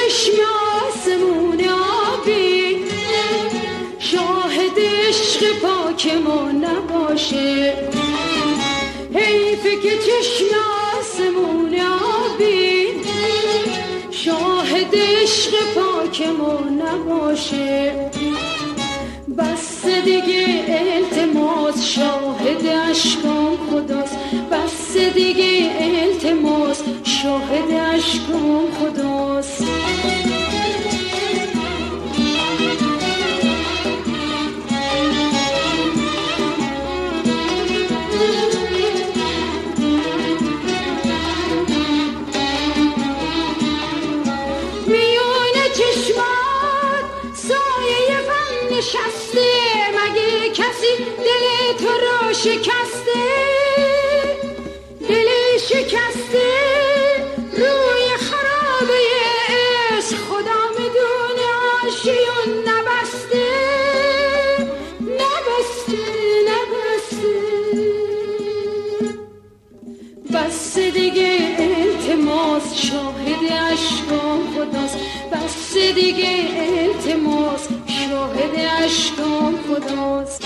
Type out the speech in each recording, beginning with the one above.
چشم آسمون آبی شاهد عشق پاک ما نباشه. حیفه که چشم آسمون آبی شاهد عشق پاک ما نباشه. بس دیگه التماس شاهد اشکام خداست، بس دیگه التماس شاهد اشکام خداست. نشسته مگه کسی دل تو رو شکسته؟ دل شکسته روی خرابه عشق خدا میدونه آشیون نبسته. نبسته نبسته. بس دیگه التماس شاهد اشکام خداست، بس دیگه التماس شاهد اشکام خداست.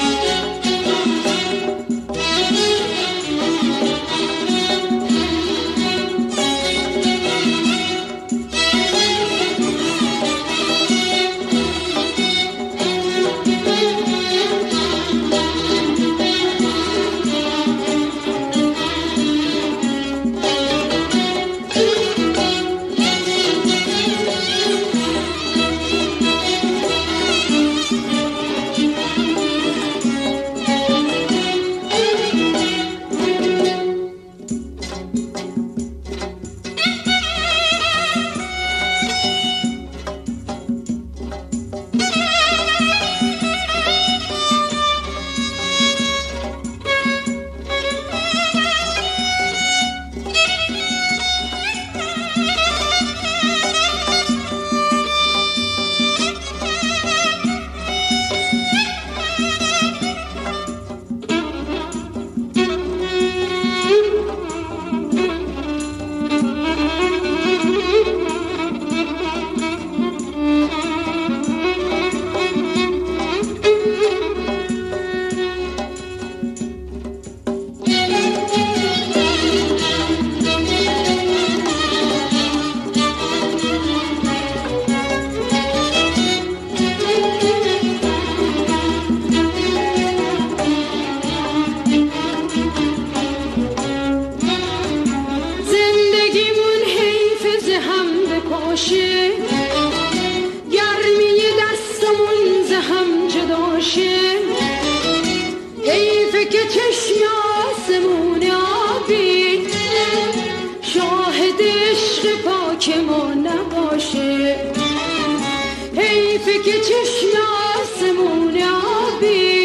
گرمی دستمون ز هم جدا شه. حیفه که چشم آسمون آبی شاهد عشق پاک ما نباشه. حیفه که چشم آسمون آبی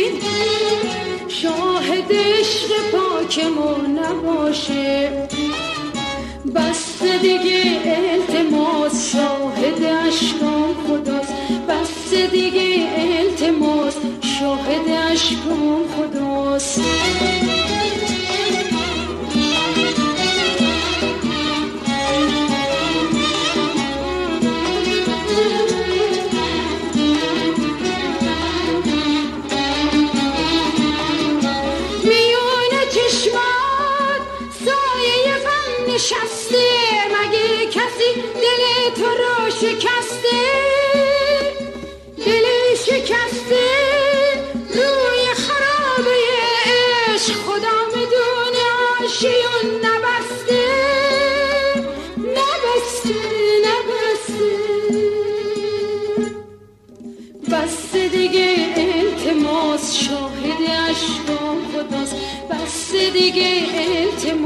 شاهد عشق پاک ما نباشه. بس دیگه التماس شاهد اشکام خداست، بس دیگه التماس شاهد اشکام خداست. نشسته مگه کسی دل تو رو شکسته؟ دل شکسته روی خرابه عشق خدا میدونه آشیون نبسته. نبسته نبسته. بس دیگه التماس شاهد اشکام خداست، بس دیگه التماس